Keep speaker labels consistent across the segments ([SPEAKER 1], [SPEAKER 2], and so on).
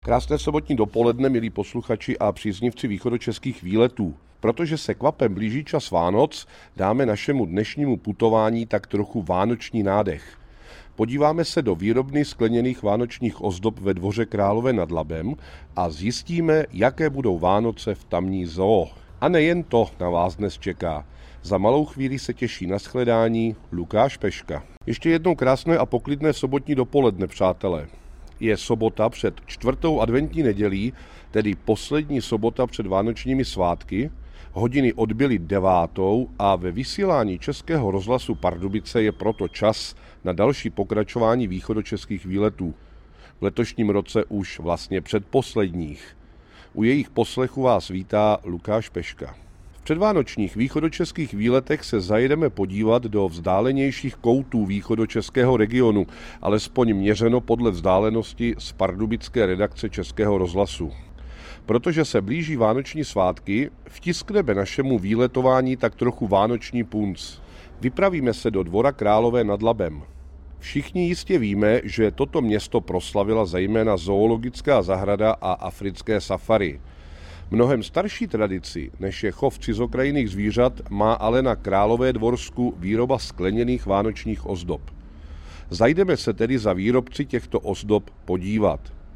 [SPEAKER 1] Krásné sobotní dopoledne, milí posluchači a příznivci východočeských výletů. Protože se kvapem blíží čas Vánoc, dáme našemu dnešnímu putování tak trochu vánoční nádech. Podíváme se do výrobny skleněných vánočních ozdob ve Dvoře Králové nad Labem a zjistíme, jaké budou Vánoce v tamní zoo. A nejen to na vás dnes čeká. Za malou chvíli se těší na shledání Lukáš Peška. Ještě jednou krásné a poklidné sobotní dopoledne, přátelé. Je sobota před 4. adventní nedělí, tedy poslední sobota před vánočními svátky. Hodiny odbyly 9. a ve vysílání Českého rozhlasu Pardubice je proto čas na další pokračování východočeských výletů. V letošním roce už vlastně předposledních. U jejich poslechu vás vítá Lukáš Peška. V předvánočních východočeských výletech se zajedeme podívat do vzdálenějších koutů východočeského regionu, alespoň měřeno podle vzdálenosti z pardubické redakce Českého rozhlasu. Protože se blíží vánoční svátky, vtiskneme našemu výletování tak trochu vánoční punc. Vypravíme se do Dvora Králové nad Labem. Všichni jistě víme, že toto město proslavila zejména zoologická zahrada a africké safari. Mnohem starší tradici, než je chov cizokrajinných zvířat, má ale na Králové Dvorsku výroba skleněných vánočních ozdob. Zajdeme se tedy za výrobci těchto ozdob podívat.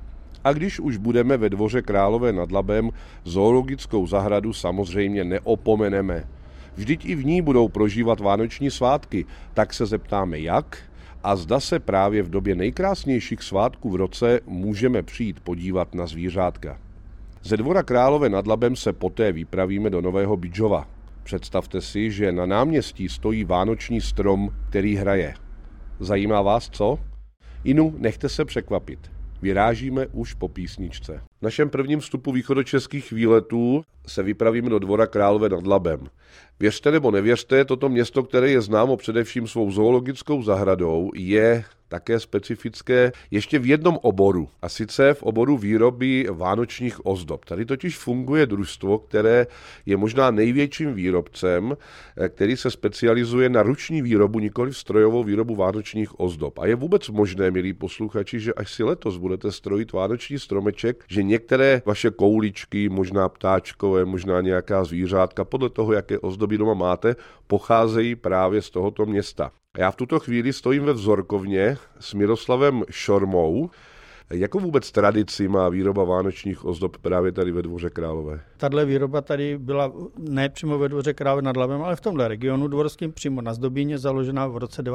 [SPEAKER 1] A když už budeme ve Dvoře Králové nad Labem, zoologickou zahradu samozřejmě neopomeneme. Vždyť i v ní budou prožívat vánoční svátky, tak se zeptáme jak a zda se právě v době nejkrásnějších svátků v roce můžeme přijít podívat na zvířátka. Ze Dvora Králové nad Labem se poté vypravíme do Nového Bydžova. Představte si, že na náměstí stojí vánoční strom, který hraje. Zajímá vás co? Inu, nechte se překvapit. Vyrážíme už po písničce. V našem prvním vstupu východočeských výletů se vypravíme do Dvora Králové nad Labem. Věřte nebo nevěřte, toto město, které je známo především svou zoologickou zahradou, je také specifické ještě v jednom oboru, a sice v oboru výroby vánočních ozdob. Tady totiž funguje družstvo, které je možná největším výrobcem, který se specializuje na ruční výrobu, nikoli strojovou výrobu vánočních ozdob. A je vůbec možné, milí posluchači, že až si letos budete strojit vánoční stromeček, že některé vaše kouličky, možná ptáčkové, možná nějaká zvířátka, podle toho, jaké ozdoby doma máte, pocházejí právě z tohoto města. Já v tuto chvíli stojím ve vzorkovně s Miroslavem Šormou. Jakou vůbec tradici má výroba vánočních ozdob právě tady ve Dvoře Králové?
[SPEAKER 2] Tahle výroba tady byla ne přímo ve Dvoře Králové nad Labem, ale v tomhle regionu dvorským přímo na Zdobíně, založená v roce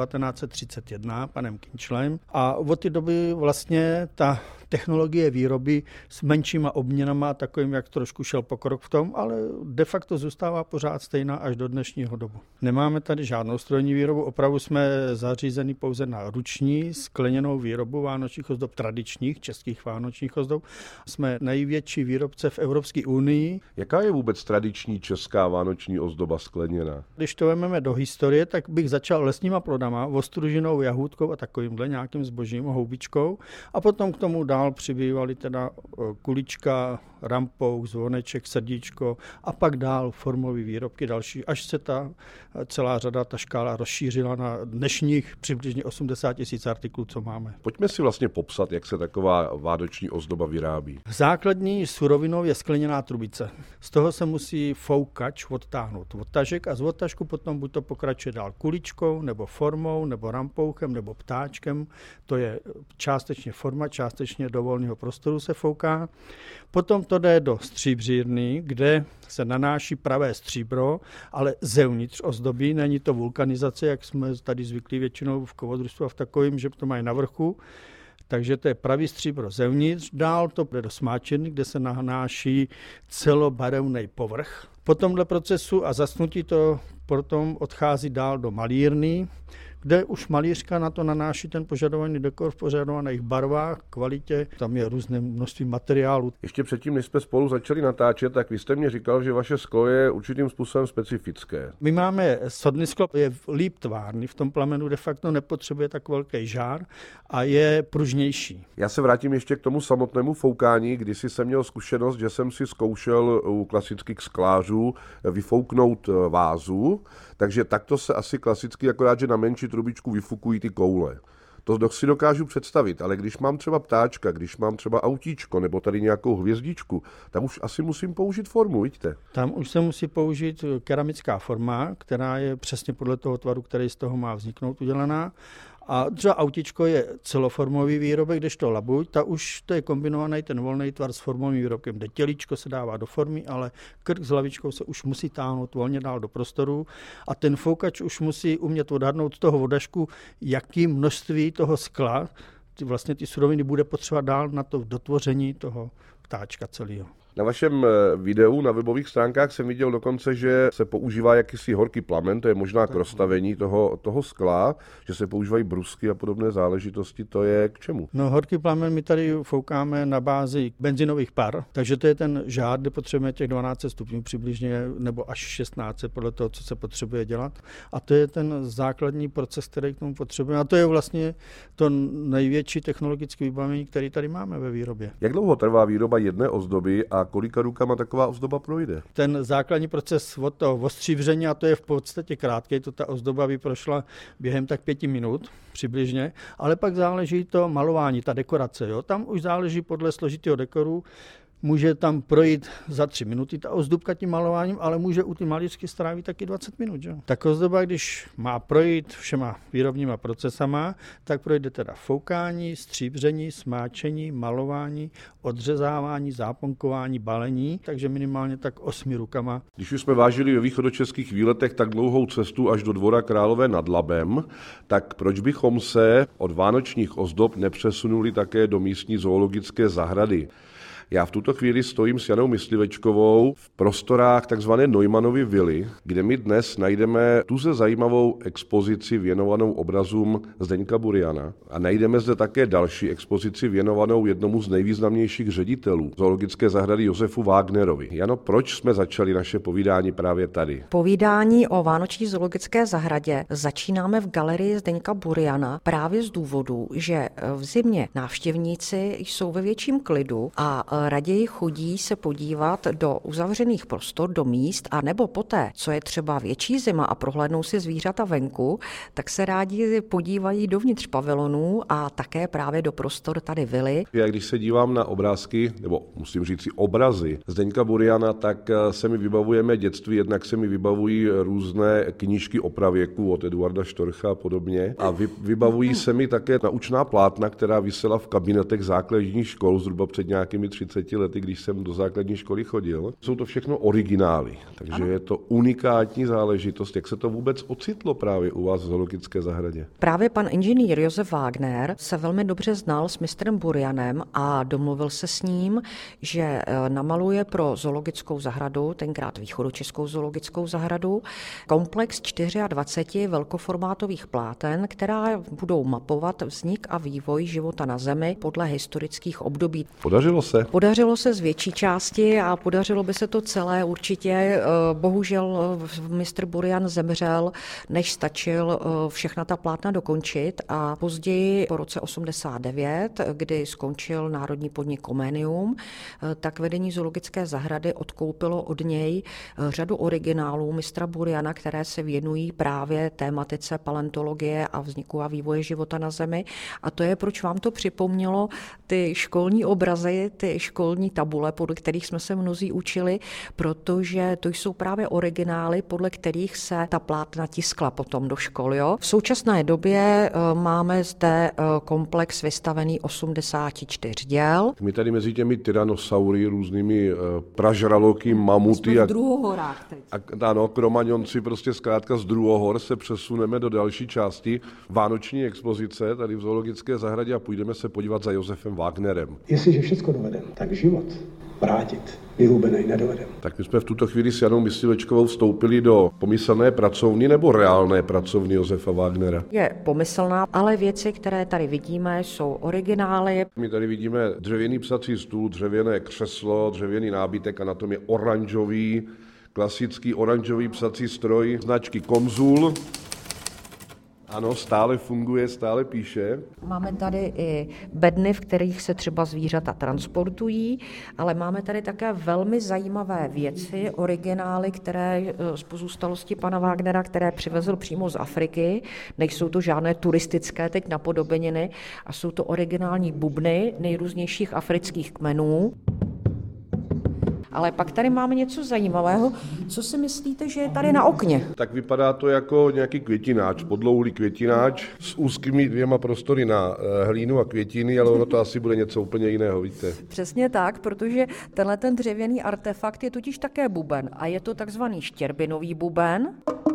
[SPEAKER 2] 1931 panem Kinčlem. A od té doby vlastně ta technologie výroby s menšíma obměnama a takovým, jak trošku šel pokrok v tom, ale de facto zůstává pořád stejná až do dnešního dobu. Nemáme tady žádnou strojní výrobu, opravdu jsme zařízeni pouze na ruční skleněnou výrobu vánočních ozdob, tradičních českých vánočních ozdob. Jsme největší výrobce v Evropské unii.
[SPEAKER 1] Jaká je vůbec tradiční česká vánoční ozdoba skleněná?
[SPEAKER 2] Když to vezmeme do historie, tak bych začal lesníma plodama, ostružinou jahůdkou a takovýmhle nějakým zbožím, houbičkou, a potom k tomu dál přibývaly teda kulička, rampouk, zvoneček, srdíčko a pak dál formové výrobky další, až se ta celá řada, ta škála rozšířila na dnešních přibližně 80 000 artiklů, co máme.
[SPEAKER 1] Pojďme si vlastně popsat, jak se taková vánoční ozdoba vyrábí.
[SPEAKER 2] Základní surovinou je skleněná trubice. Z toho se musí foukač odtáhnout odtažek a z odtažku potom buď to pokračuje dál kuličkou, nebo formou, nebo rampouchem, nebo ptáčkem. To je částečně forma, částečně do volného prostoru se fouká. Potom to jde do stříbřírny, kde se nanáší pravé stříbro, ale zevnitř ozdobí, není to vulkanizace, jak jsme tady zvyklí většinou v kovodružstvu a v takovým, že to mají na vrchu. Takže to je pravý stříbro zevnitř, dál to jde do smáčení, kde se nanáší celobarevný povrch. Po tomhle procesu a zasnutí to potom odchází dál do malírny, kde už malířka na to nanáší ten požadovaný dekor v požadovaných barvách, kvalitě, tam je různé množství materiálů.
[SPEAKER 1] Ještě předtím, než jsme spolu začali natáčet, tak vy jste mě říkal, že vaše sklo je určitým způsobem specifické.
[SPEAKER 2] My máme sodný sklo, je líp tvárný, v tom plamenu de facto nepotřebuje tak velký žár a je pružnější.
[SPEAKER 1] Já se vrátím ještě k tomu samotnému foukání, kdysi jsem měl zkušenost, že jsem si zkoušel u klasických sklářů vyfouknout vázu, takže takto se asi klasicky, akorát, že na menší trubičku vyfukují ty koule. To si dokážu představit, ale když mám třeba ptáčka, když mám třeba autíčko nebo tady nějakou hvězdičku, tam už asi musím použít formu, vidíte?
[SPEAKER 2] Tam už se musí použít keramická forma, která je přesně podle toho tvaru, který z toho má vzniknout, udělaná. A třeba autíčko je celoformový výrobek, kdežto labuť, ta už to je kombinovaný ten volný tvar s formovým výrobkem, kde tělíčko se dává do formy, ale krk s hlavičkou se už musí táhnout volně dál do prostoru a ten foukač už musí umět odhadnout z toho vodašku, jaký množství toho skla, vlastně ty suroviny bude potřebovat dál na to dotvoření toho ptáčka celého.
[SPEAKER 1] Na vašem videu na webových stránkách jsem viděl dokonce, že se používá jakýsi horký plamen, to je možná k rozstavení toho skla, že se používají brusky a podobné záležitosti, to je k čemu?
[SPEAKER 2] No horký plamen my tady foukáme na bázi benzinových par, takže to je ten žár, kde potřebujeme těch 12 stupňů přibližně, nebo až 16 podle toho, co se potřebuje dělat. A to je ten základní proces, který k tomu potřebujeme. A to je vlastně to největší technologické vybavení, který tady máme ve výrobě.
[SPEAKER 1] Jak dlouho trvá výroba jedné ozdoby a kolika rukama taková ozdoba projde?
[SPEAKER 2] Ten základní proces od toho ostříbření, a to je v podstatě krátký, to ta ozdoba by prošla během tak 5 minut přibližně, ale pak záleží to malování, ta dekorace. Jo? Tam už záleží podle složitého dekoru, může tam projít za 3 minuty ta ozdobka tím malováním, ale může u ty malířky strávit taky 20 minut. Jo? Tak ozdoba, když má projít všema výrobníma procesama, tak projde teda foukání, stříbření, smáčení, malování, odřezávání, záponkování, balení, takže minimálně tak 8 rukama.
[SPEAKER 1] Když už jsme vážili ve východočeských výletech tak dlouhou cestu až do Dvora Králové nad Labem, tak proč bychom se od vánočních ozdob nepřesunuli také do místní zoologické zahrady? Já v tuto chvíli stojím s Janou Myslivečkovou v prostorách takzvané Neumannovy vily, kde my dnes najdeme tuze zajímavou expozici věnovanou obrazům Zdeňka Buriana. A najdeme zde také další expozici věnovanou jednomu z nejvýznamnějších ředitelů zoologické zahrady Josefu Wagnerovi. Jano, proč jsme začali naše povídání právě tady?
[SPEAKER 3] Povídání o vánoční zoologické zahradě začínáme v galerii Zdeňka Buriana právě z důvodu, že v zimě návštěvníci jsou ve větším klidu a raději chodí se podívat do uzavřených prostor, do míst, a nebo poté, co je třeba větší zima a prohlédnou si zvířata venku, tak se rádi podívají dovnitř pavilonů a také právě do prostor tady vily.
[SPEAKER 1] Já když se dívám na obrázky, nebo musím říct si obrazy Zdeňka Buriana, tak se mi vybavujeme dětství, jednak se mi vybavují různé knížky o pravěku od Eduarda Štorcha a podobně. A vybavují se mi také naučná plátna, která visela v kabinetech základních škol zhruba před nějakými 30 lety, když jsem do základní školy chodil. Jsou to všechno originály, takže je to unikátní záležitost. Jak se to vůbec ocitlo právě u vás v zoologické zahradě?
[SPEAKER 3] Právě pan inženýr Josef Wagner se velmi dobře znal s mistrem Burianem a domluvil se s ním, že namaluje pro zoologickou zahradu, tenkrát východočeskou zoologickou zahradu, komplex 24 velkoformátových pláten, která budou mapovat vznik a vývoj života na Zemi podle historických období.
[SPEAKER 1] Podařilo se?
[SPEAKER 3] Podařilo se z větší části a podařilo by se to celé určitě. Bohužel mistr Burian zemřel, než stačil všechna ta plátna dokončit, a později po roce 89, kdy skončil národní podnik Comenium, tak vedení zoologické zahrady odkoupilo od něj řadu originálů mistra Buriana, které se věnují právě tématice paleontologie a vzniku a vývoje života na Zemi. A to je, proč vám to připomnělo ty školní obrazy, ty školní tabule, podle kterých jsme se mnozí učili, protože to jsou právě originály, podle kterých se ta plátna tiskla potom do škol. Jo? V současné době máme zde komplex vystavený 84 děl.
[SPEAKER 1] My tady mezi těmi tyrannosaury, různými pražraloky, mamuty a
[SPEAKER 3] druhohorách teď.
[SPEAKER 1] Ano, kromaňonci, prostě zkrátka z druhohor se přesuneme do další části vánoční expozice tady v zoologické zahradě a půjdeme se podívat za Josefem Wagnerem.
[SPEAKER 4] Jestliže všechno dovedeme, tak život vrátit vyhubený nedovedeme.
[SPEAKER 1] Tak my jsme v tuto chvíli s Janou Myslivečkovou vstoupili do pomyslné pracovny nebo reálné pracovny Josefa Wagnera?
[SPEAKER 3] Je pomyslná, ale věci, které tady vidíme, jsou originály.
[SPEAKER 1] My tady vidíme dřevěný psací stůl, dřevěné křeslo, dřevěný nábytek a na tom je oranžový, klasický oranžový psací stroj značky Konzul. Ano, stále funguje, stále píše.
[SPEAKER 3] Máme tady i bedny, v kterých se třeba zvířata transportují, ale máme tady také velmi zajímavé věci, originály, které z pozůstalosti pana Wagnera, které přivezl přímo z Afriky. Nejsou to žádné turistické teď napodobeniny a jsou to originální bubny nejrůznějších afrických kmenů. Ale pak tady máme něco zajímavého. Co si myslíte, že je tady na okně?
[SPEAKER 1] Tak vypadá to jako nějaký květináč, podlouhlý květináč s úzkými 2 prostory na hlínu a květiny, ale ono to asi bude něco úplně jiného, víte.
[SPEAKER 3] Přesně tak, protože tenhle ten dřevěný artefakt je totiž také buben a je to takzvaný štěrbinový buben.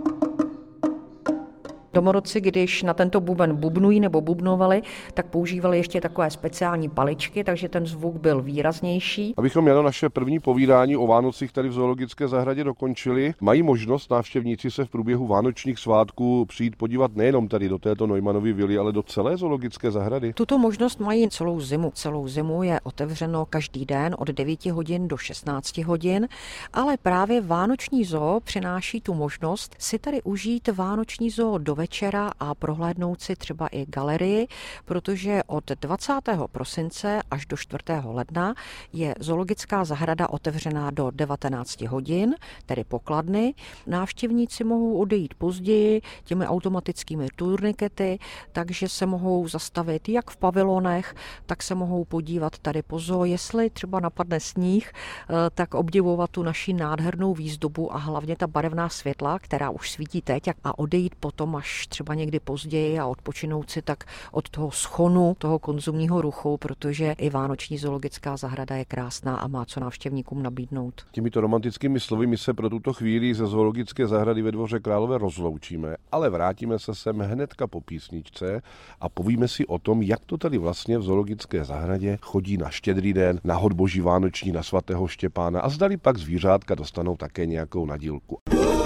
[SPEAKER 3] Domorodci, když na tento buben bubnují nebo bubnovali, tak používali ještě takové speciální paličky, takže ten zvuk byl výraznější.
[SPEAKER 1] Abychom jen naše první povídání o Vánocích tady v zoologické zahradě dokončili, mají možnost návštěvníci se v průběhu vánočních svátků přijít podívat nejenom tady do této Neumannovy vily, ale do celé zoologické zahrady.
[SPEAKER 3] Tuto možnost mají celou zimu. Celou zimu je otevřeno každý den od 9 hodin do 16 hodin, ale právě Vánoční zoo přináší tu možnost si tady užít Vánoční zoo do večera a prohlédnout si třeba i galerii, protože od 20. prosince až do 4. ledna je zoologická zahrada otevřená do 19 hodin, tedy pokladny. Návštěvníci mohou odejít později těmi automatickými turnikety, takže se mohou zastavit jak v pavilonech, tak se mohou podívat tady po zoo, jestli třeba napadne sníh, tak obdivovat tu naši nádhernou výzdobu a hlavně ta barevná světla, která už svítí teď, a odejít potom až třeba někdy později a odpočinout si tak od toho schonu, toho konzumního ruchu, protože i vánoční zoologická zahrada je krásná a má co návštěvníkům nabídnout.
[SPEAKER 1] Těmito romantickými slovy my se pro tuto chvíli ze zoologické zahrady ve Dvoře Králové rozloučíme, ale vrátíme se sem hnedka po písničce a povíme si o tom, jak to tady vlastně v zoologické zahradě chodí na Štědrý den, na hod Boží vánoční, na svatého Štěpána a zdali pak zvířátka dostanou také nějakou nadílku.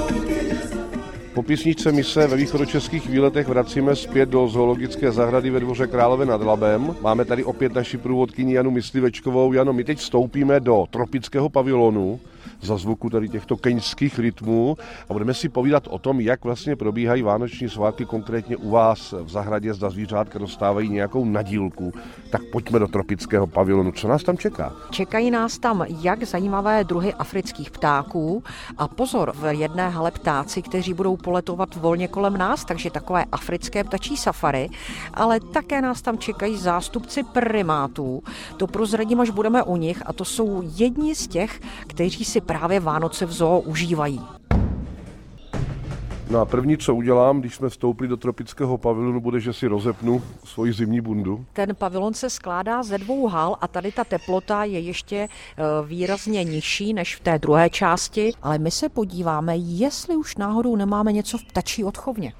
[SPEAKER 1] Po písničce my se ve východočeských výletech vracíme zpět do zoologické zahrady ve Dvoře Králové nad Labem. Máme tady opět naši průvodkyni Janu Myslivečkovou. Jano, my teď vstoupíme do tropického pavilonu za zvuku tady těchto keňských rytmů a budeme si povídat o tom, jak vlastně probíhají vánoční svátky konkrétně u vás v zahradě, zda zvířátka dostávají nějakou nadílku. Tak pojďme do tropického pavilonu. Co nás tam čeká?
[SPEAKER 3] Čekají nás tam jak zajímavé druhy afrických ptáků a pozor, v jedné hale ptáci, kteří budou poletovat volně kolem nás, takže takové africké ptačí safari, ale také nás tam čekají zástupci primátů. To prozradím, až budeme u nich, a to jsou jedni z těch, kteří si právě Vánoce v zoo užívají.
[SPEAKER 1] No a první, co udělám, když jsme vstoupili do tropického pavilonu, bude, že si rozepnu svoji zimní bundu.
[SPEAKER 3] Ten pavilon se skládá ze 2 hal a tady ta teplota je ještě výrazně nižší než v té druhé části, ale my se podíváme, jestli už náhodou nemáme něco v ptačí odchovně.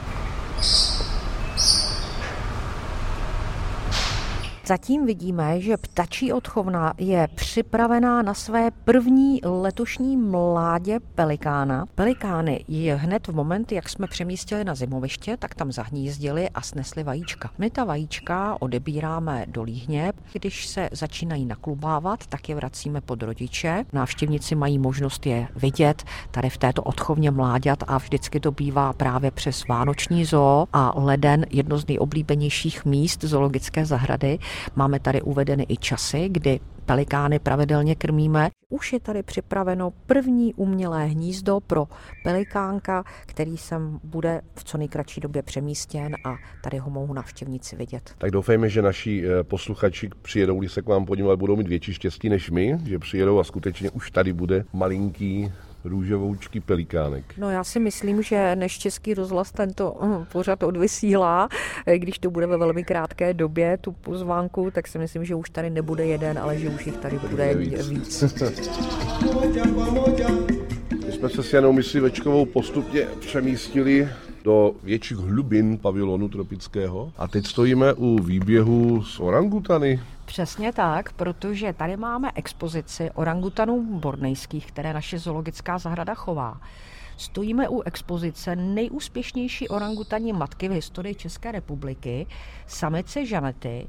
[SPEAKER 3] Zatím vidíme, že ptačí odchovna je připravená na své první letošní mládě pelikána. Pelikány je hned v moment, jak jsme přemístili na zimoviště, tak tam zahnízdili a snesli vajíčka. My ta vajíčka odebíráme do líhně. Když se začínají naklubávat, tak je vracíme pod rodiče. Návštěvníci mají možnost je vidět tady v této odchovně mláďat a vždycky to bývá právě přes Vánoční zoo a leden, jedno z nejoblíbenějších míst zoologické zahrady. Máme tady uvedeny i časy, kdy pelikány pravidelně krmíme. Už je tady připraveno první umělé hnízdo pro pelikánka, který sem bude v co nejkratší době přemístěn a tady ho mohou návštěvníci vidět.
[SPEAKER 1] Tak doufejme, že naši posluchači přijedou, se k vám podívat, budou mít větší štěstí než my, že přijedou a skutečně už tady bude malinký růžovoučký pelikánek.
[SPEAKER 3] No já si myslím, že než Český rozhlas tento pořad odvysílá, když to bude ve velmi krátké době, tu pozvánku, tak si myslím, že už tady nebude jeden, ale že už jich tady bude víc.
[SPEAKER 1] My jsme se s Janou Myslivečkovou postupně přemístili do větších hlubin pavilonu tropického a teď stojíme u výběhu s orangutany.
[SPEAKER 3] Přesně tak, protože tady máme expozici orangutanů bornejských, které naše zoologická zahrada chová. Stojíme u expozice nejúspěšnější orangutaní matky v historii České republiky, samice Žanety,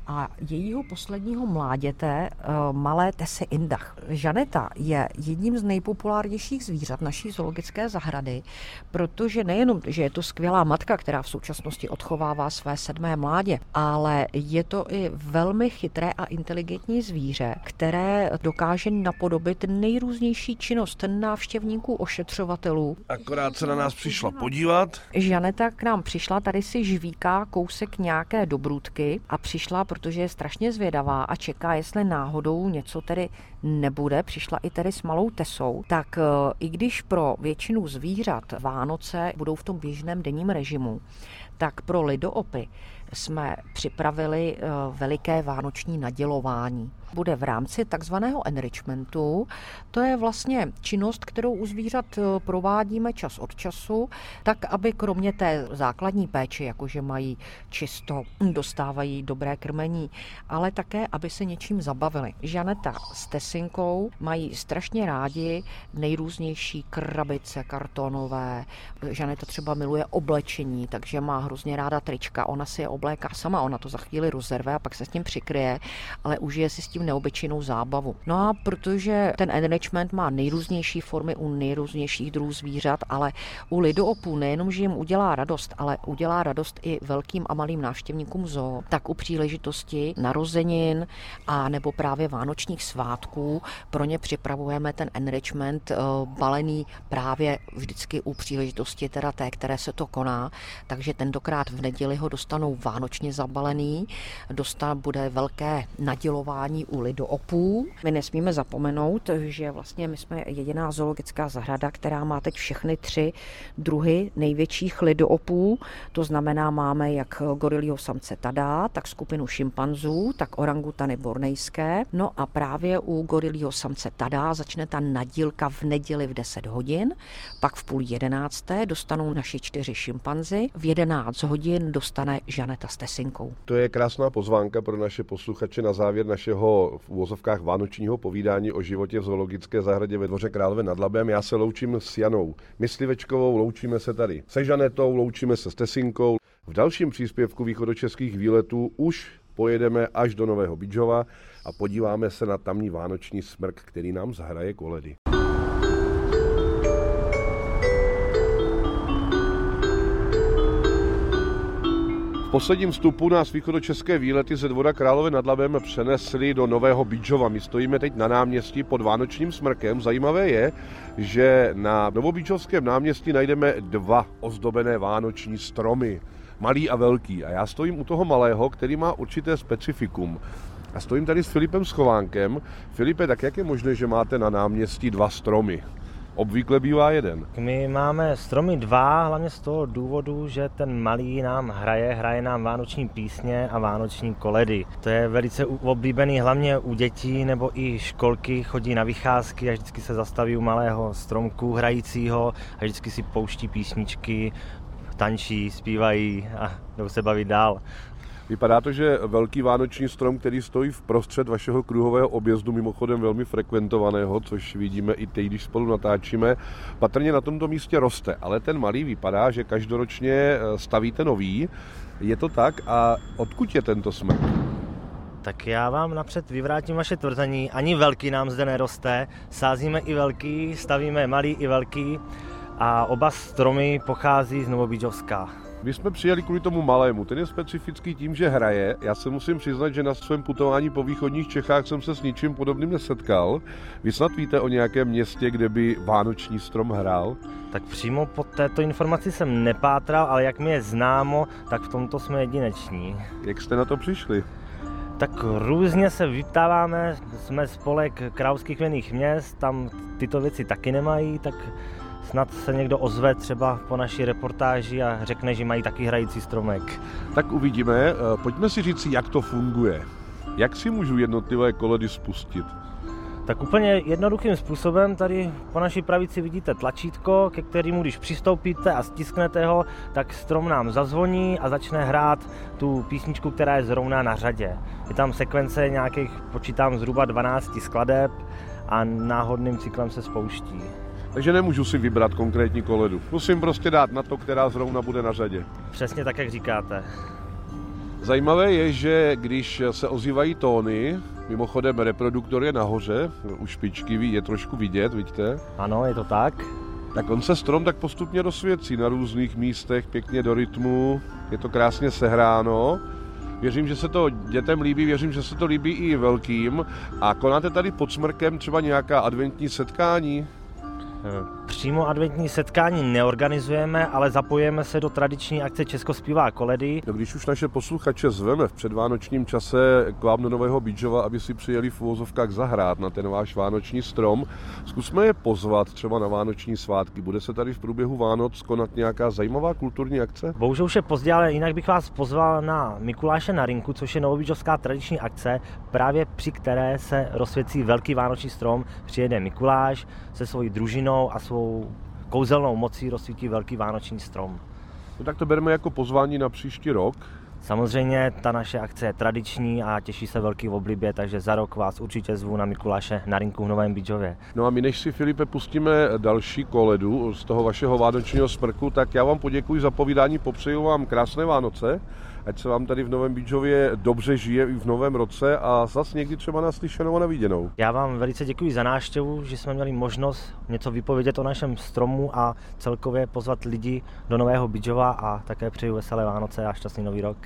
[SPEAKER 3] a jejího posledního mláděte, malé Tesy Indach. Žaneta je jedním z nejpopulárnějších zvířat naší zoologické zahrady, protože nejenom, že je to skvělá matka, která v současnosti odchovává své 7. mládě, ale je to i velmi chytré a inteligentní zvíře, které dokáže napodobit nejrůznější činnost návštěvníků, ošetřovatelů.
[SPEAKER 1] Akorát se na nás přišla podívat.
[SPEAKER 3] Žaneta k nám přišla, tady si žvíká kousek nějaké dobrůdky a přišla, protože je strašně zvědavá a čeká, jestli náhodou něco tedy nebude, přišla i tedy s malou Tesou, tak i když pro většinu zvířat Vánoce budou v tom běžném denním režimu, tak pro lidoopy jsme připravili veliké vánoční nadělování. Bude v rámci takzvaného enrichmentu. To je vlastně činnost, kterou u zvířat provádíme čas od času, tak aby kromě té základní péče, jakože mají čisto, dostávají dobré krmení, ale také, aby se něčím zabavili. Žaneta s Tesinkou mají strašně rádi nejrůznější krabice kartonové. Žaneta třeba miluje oblečení, takže má hrozně ráda trička. Ona si je obléká sama, ona to za chvíli rozerve a pak se s tím přikryje, ale užije si s tím neobyčejnou zábavu. No a protože ten enrichment má nejrůznější formy u nejrůznějších druhů zvířat, ale u lidoopů nejenom, že jim udělá radost, ale udělá radost i velkým a malým návštěvníkům zoo, tak u příležitosti narozenin a nebo právě vánočních svátků pro ně připravujeme ten enrichment balený právě vždycky u příležitosti teda té, které se to koná, takže tentokrát v neděli ho dostanou vánočně zabalený, bude velké nadělování u lidoopů. My nesmíme zapomenout, že vlastně my jsme jediná zoologická zahrada, která má teď všechny 3 druhy největších lidoopů. To znamená, máme jak gorilího samce Tada, tak skupinu šimpanzů, tak orangutany bornejské. No a právě u gorilího samce Tada začne ta nadílka v neděli v 10 hodin, pak v 10:30 dostanou naši 4 šimpanzi, v 11 hodin dostane Žaneta s Tesinkou.
[SPEAKER 1] To je krásná pozvánka pro naše posluchače na závěr našeho v uvozovkách vánočního povídání o životě v zoologické zahradě ve Dvoře Králové nad Labem. Já se loučím s Janou Myslivečkovou, loučíme se tady se Žanetou, loučíme se s Tesinkou. V dalším příspěvku východočeských výletů už pojedeme až do Nového Bydžova a podíváme se na tamní vánoční smrk, který nám zahraje koledy. V posledním vstupu nás východočeské výlety ze Dvora Králové nad Labem přenesli do Nového Bydžova. My stojíme teď na náměstí pod vánočním smrkem. Zajímavé je, že na Novobydžovském náměstí najdeme 2 ozdobené vánoční stromy. Malý a velký. A já stojím u toho malého, který má určité specifikum. A stojím tady s Filipem Schovánkem. Filipe, tak jak je možné, že máte na náměstí 2 stromy? Obvykle bývá jeden.
[SPEAKER 5] My máme stromy 2, hlavně z toho důvodu, že ten malý nám hraje nám vánoční písně a vánoční koledy. To je velice oblíbený hlavně u dětí nebo i školky, chodí na vycházky a vždycky se zastaví u malého stromku hrajícího a vždycky si pouští písničky, tančí, zpívají a jdou se bavit dál.
[SPEAKER 1] Vypadá to, že velký vánoční strom, který stojí vprostřed vašeho kruhového objezdu, mimochodem velmi frekventovaného, což vidíme i teď, když spolu natáčíme, patrně na tomto místě roste, ale ten malý vypadá, že každoročně stavíte nový. Je to tak? A odkud je tento smrk?
[SPEAKER 5] Tak já vám napřed vyvrátím vaše tvrzení. Ani velký nám zde neroste, sázíme i velký, stavíme malý i velký a oba stromy pochází z Novobydžovska.
[SPEAKER 1] My jsme přijeli kvůli tomu malému, ten je specifický tím, že hraje. Já se musím přiznat, že na svém putování po východních Čechách jsem se s ničím podobným nesetkal. Vy snad víte o nějakém městě, kde by vánoční strom hrál?
[SPEAKER 5] Tak přímo po této informaci jsem nepátral, ale jak mi je známo, tak v tomto jsme jedineční.
[SPEAKER 1] Jak jste na to přišli?
[SPEAKER 5] Tak různě se vyptáváme, jsme spolek královských vinných měst, tam tyto věci taky nemají, tak snad se někdo ozve třeba po naší reportáži a řekne, že mají taky hrající stromek.
[SPEAKER 1] Tak uvidíme. Pojďme si říct, jak to funguje. Jak si můžu jednotlivé koledy spustit?
[SPEAKER 5] Tak úplně jednoduchým způsobem tady po naší pravici vidíte tlačítko, ke kterému když přistoupíte a stisknete ho, tak strom nám zazvoní a začne hrát tu písničku, která je zrovna na řadě. Je tam sekvence nějakých, počítám, zhruba 12 skladeb a náhodným cyklem se spouští.
[SPEAKER 1] Takže nemůžu si vybrat konkrétní koledu. Musím prostě dát na to, která zrovna bude na řadě.
[SPEAKER 5] Přesně tak, jak říkáte.
[SPEAKER 1] Zajímavé je, že když se ozývají tóny, mimochodem reproduktor je nahoře, u špičky je trošku vidět, vidíte?
[SPEAKER 5] Ano, je to tak.
[SPEAKER 1] Tak on se strom tak postupně dosvěcí na různých místech, pěkně do rytmu, je to krásně sehráno. Věřím, že se to dětem líbí, věřím, že se to líbí i velkým. A konáte tady pod Smrkem třeba nějaká adventní setkání?
[SPEAKER 5] Přímo adventní setkání neorganizujeme, ale zapojíme se do tradiční akce Česko zpívá koledy.
[SPEAKER 1] No, když už naše posluchače zveme v předvánočním čase k vám do Nového Bydžova, aby si přijeli v uvozovkách zahrát na ten váš vánoční strom, zkusme je pozvat třeba na vánoční svátky. Bude se tady v průběhu Vánoc konat nějaká zajímavá kulturní akce?
[SPEAKER 5] Bohužel už je pozdě, ale jinak bych vás pozval na Mikuláše na rynku, což je novobydžovská tradiční akce, právě při které se rozsvěcí velký vánoční strom. Přijede Mikuláš se svojí družinou a svou kouzelnou mocí rozsvítí velký vánoční strom.
[SPEAKER 1] No, tak to bereme jako pozvání na příští rok.
[SPEAKER 5] Samozřejmě ta naše akce je tradiční a těší se velký oblibě, takže za rok vás určitě zvu na Mikuláše na rynku v Novém Bydžově.
[SPEAKER 1] No a my, než si, Filipe, pustíme další koledu z toho vašeho vánočního smrku, tak já vám poděkuji za povídání, popřeju vám krásné Vánoce, ať se vám tady v Novém Bydžově dobře žije i v novém roce a zase někdy třeba naslyšenou a naviděnou.
[SPEAKER 5] Já vám velice děkuji za návštěvu, že jsme měli možnost něco vypovědět o našem stromu a celkově pozvat lidi do Nového Bydžova a také přeju veselé Vánoce a šťastný nový rok.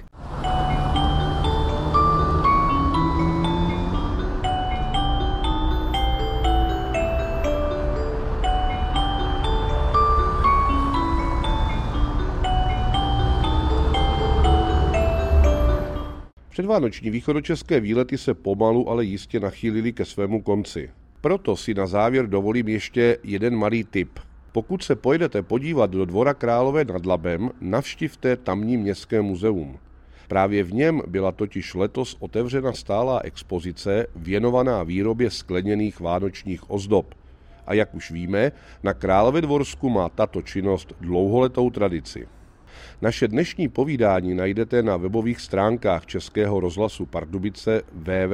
[SPEAKER 1] Předvánoční východočeské výlety se pomalu, ale jistě nachýlily ke svému konci. Proto si na závěr dovolím ještě jeden malý tip. Pokud se pojedete podívat do Dvora Králové nad Labem, navštivte tamní městské muzeum. Právě v něm byla totiž letos otevřena stálá expozice věnovaná výrobě skleněných vánočních ozdob. A jak už víme, na Královédvorsku má tato činnost dlouholetou tradici. Naše dnešní povídání najdete na webových stránkách Českého rozhlasu Pardubice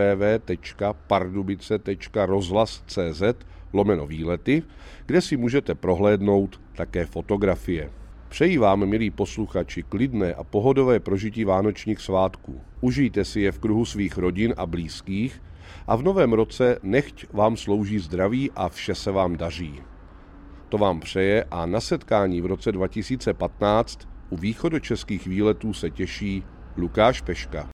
[SPEAKER 1] www.pardubice.rozhlas.cz/výlety, kde si můžete prohlédnout také fotografie. Přeji vám, milí posluchači, klidné a pohodové prožití vánočních svátků. Užijte si je v kruhu svých rodin a blízkých a v novém roce nechť vám slouží zdraví a vše se vám daří. To vám přeje a na setkání v roce 2015 u východočeských výletů se těší Lukáš Peška.